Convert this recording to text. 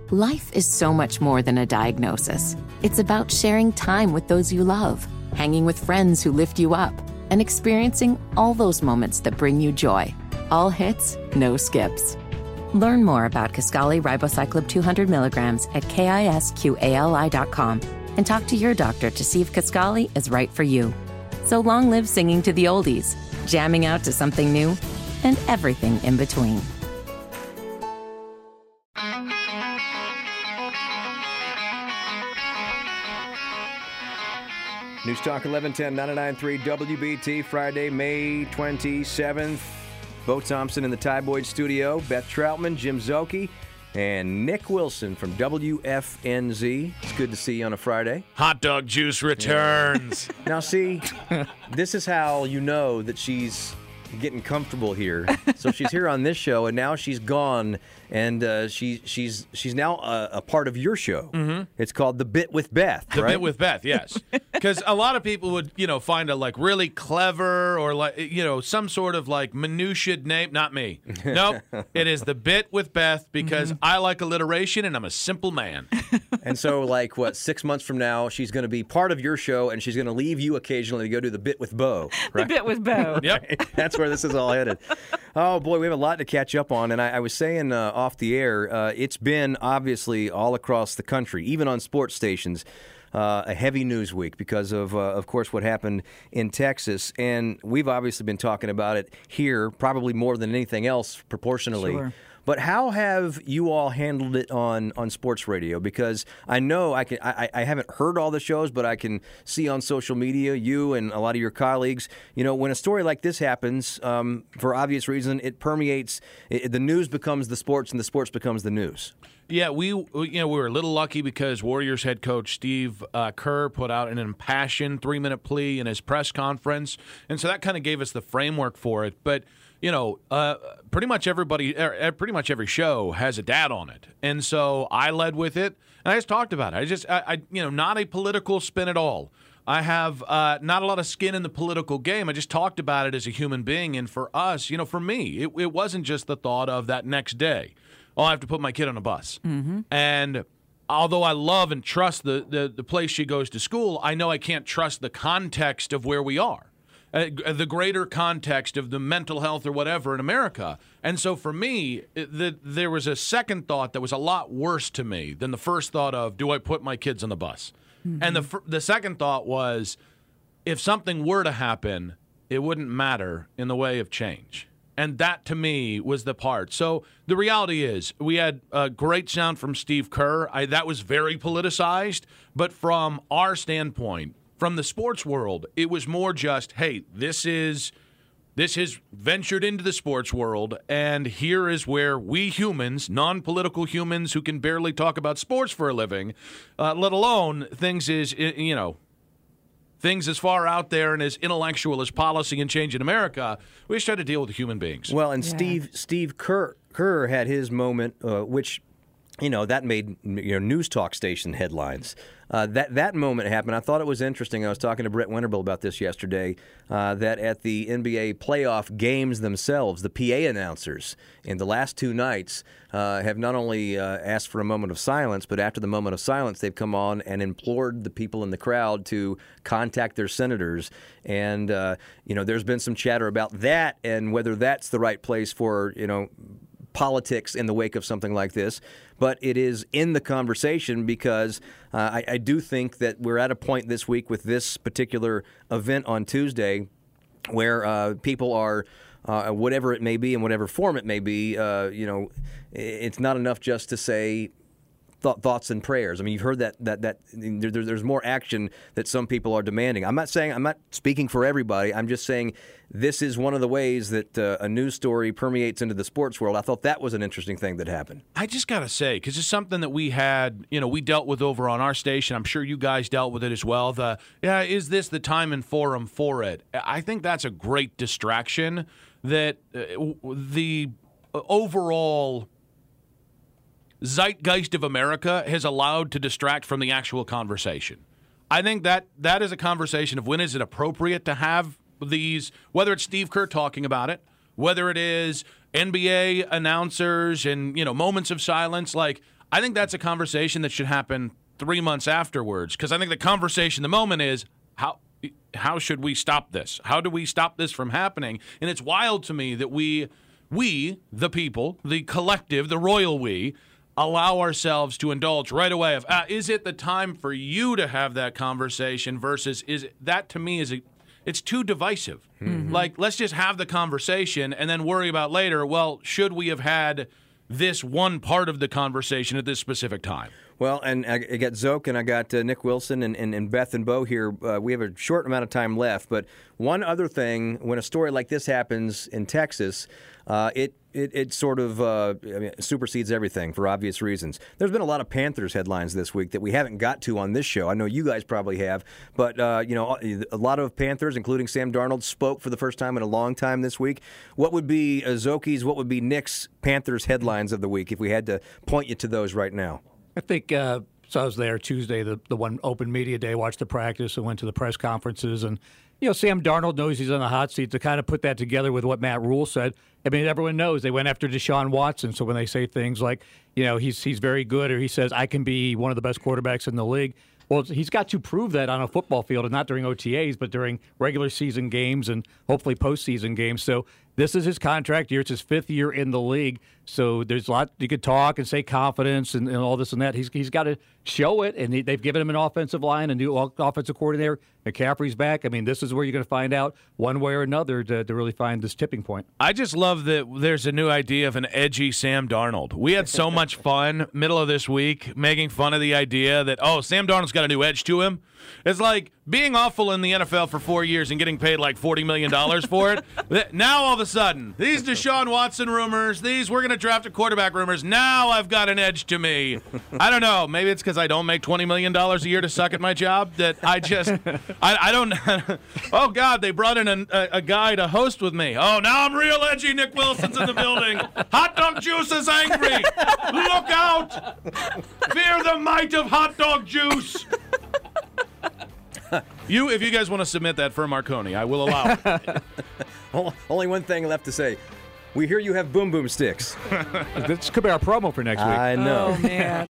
Life is so much more than a diagnosis. It's about sharing time with those you love, hanging with friends who lift you up, and experiencing all those moments that bring you joy. All hits, no skips. Learn more about Kisqali Ribociclib 200 milligrams at KISQALI.com and talk to your doctor to see if Kisqali is right for you. So long live singing to the oldies, jamming out to something new, and everything in between. News Talk 1110 99.3 WBT, Friday, May 27th. Bo Thompson in the Ty Boyd studio, Beth Troutman, Jim Szoke, and Nick Wilson from WFNZ. It's good to see you on a Friday. Hot dog juice returns. Now, see, this is how you know that she's getting comfortable here. So she's here on this show, and now she's gone, and she's now a part of your show. Mm-hmm. It's called The Bit with Beth, The Bit with Beth, yes. Because a lot of people would, find a really clever or some sort of minutiae name. Not me. Nope. It is The Bit with Beth because I like alliteration and I'm a simple man. And so 6 months from now, she's going to be part of your show, and she's going to leave you occasionally to go do The Bit with Bo. Right? The Bit with Bo. Yep. That's where this is all headed. Oh, boy, we have a lot to catch up on. And I was saying off the air, it's been obviously all across the country, even on sports stations, a heavy news week because of course, what happened in Texas. And we've obviously been talking about it here probably more than anything else proportionally. Sure. But how have you all handled it on sports radio? Because I know I haven't heard all the shows, but I can see on social media, you and a lot of your colleagues, when a story like this happens, for obvious reason, it permeates. The news becomes the sports, and the sports becomes the news. Yeah, we were a little lucky because Warriors head coach Steve Kerr put out an impassioned 3-minute plea in his press conference, and so that kind of gave us the framework for it. But pretty much every show has a dad on it, and so I led with it, and I just talked about it. I not a political spin at all. I have not a lot of skin in the political game. I just talked about it as a human being, and for us, for me, it wasn't just the thought of that next day. Oh, I have to put my kid on a bus. Mm-hmm. And although I love and trust the place she goes to school, I know I can't trust the context of where we are, the greater context of the mental health or whatever in America. And so for me, there was a second thought that was a lot worse to me than the first thought of, do I put my kids on the bus? Mm-hmm. And the second thought was, if something were to happen, it wouldn't matter in the way of change. And that, to me, was the part. So the reality is we had a great sound from Steve Kerr. That was very politicized. But from our standpoint, from the sports world, it was more just, hey, this has ventured into the sports world, and here is where we humans, non-political humans who can barely talk about sports for a living, let alone things as far out there and as intellectual as policy and change in America, we just try to deal with the human beings. Well, and yeah. Steve Kerr had his moment, which, that made news talk station headlines. That moment happened. I thought it was interesting. I was talking to Brett Winterbill about this yesterday, that at the NBA playoff games themselves, the PA announcers in the last two nights have not only asked for a moment of silence, but after the moment of silence, they've come on and implored the people in the crowd to contact their senators. And, there's been some chatter about that and whether that's the right place for, politics in the wake of something like this. But it is in the conversation because I do think that we're at a point this week with this particular event on Tuesday where people are, whatever it may be in whatever form it may be, it's not enough just to say thoughts and prayers. I mean, you've heard that there's more action that some people are demanding. I'm not speaking for everybody. I'm just saying this is one of the ways that a news story permeates into the sports world. I thought that was an interesting thing that happened. I just got to say, because it's something that we had, we dealt with over on our station. I'm sure you guys dealt with it as well. Is this the time and forum for it? I think that's a great distraction that the overall zeitgeist of America has allowed to distract from the actual conversation. I think that is a conversation of when is it appropriate to have these, whether it's Steve Kerr talking about it, whether it is NBA announcers and, moments of silence. I think that's a conversation that should happen 3 months afterwards, because I think the conversation, the moment is, how should we stop this? How do we stop this from happening? And it's wild to me that we, the people, the collective, the royal we, allow ourselves to indulge right away of, is it the time for you to have that conversation versus that to me it's too divisive. Mm-hmm. Like, let's just have the conversation and then worry about later, well, should we have had this one part of the conversation at this specific time? Well, and I got Zoke and I got Nick Wilson and Beth and Bo here. We have a short amount of time left, but one other thing, when a story like this happens in Texas, it sort of supersedes everything for obvious reasons. There's been a lot of Panthers headlines this week that we haven't got to on this show. I know you guys probably have, but a lot of Panthers, including Sam Darnold, spoke for the first time in a long time this week. What would be Zoki's, what would be Nick's Panthers headlines of the week if we had to point you to those right now? I think so. I was there Tuesday, the one open media day, watched the practice and went to the press conferences. And, Sam Darnold knows he's on the hot seat. To kind of put that together with what Matt Rule said, I mean, everyone knows they went after Deshaun Watson. So when they say things like, he's very good, or he says, I can be one of the best quarterbacks in the league, well, he's got to prove that on a football field, and not during OTAs, but during regular season games and hopefully postseason games. So this is his contract year. It's his 5th year in the league. So there's a lot you could talk and say confidence and all this and that. He's got to show it, and they've given him an offensive line, a new offensive coordinator. McCaffrey's back. I mean, this is where you're going to find out one way or another to really find this tipping point. I just love that there's a new idea of an edgy Sam Darnold. We had so much fun middle of this week making fun of the idea that, Sam Darnold's got a new edge to him. It's like being awful in the NFL for 4 years and getting paid like $40 million for it. Now all of a sudden, these Deshaun Watson rumors, we're going to draft a quarterback rumors, now I've got an edge to me. I don't know. Maybe it's because I don't make $20 million a year to suck at my job that I just, I don't, oh God, they brought in a guy to host with me. Oh, now I'm real edgy. Nick Wilson's in the building. Hot Dog Juice is angry. Look out. Fear the might of Hot Dog Juice. If you guys want to submit that for Marconi, I will allow it. Only one thing left to say. We hear you have boom boom sticks. This could be our promo for next week. I know. Oh, man.